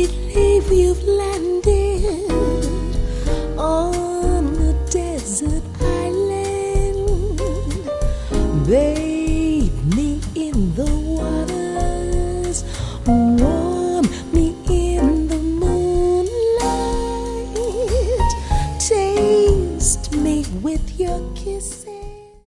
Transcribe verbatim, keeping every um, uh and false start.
believe you've landed on a desert island, baby.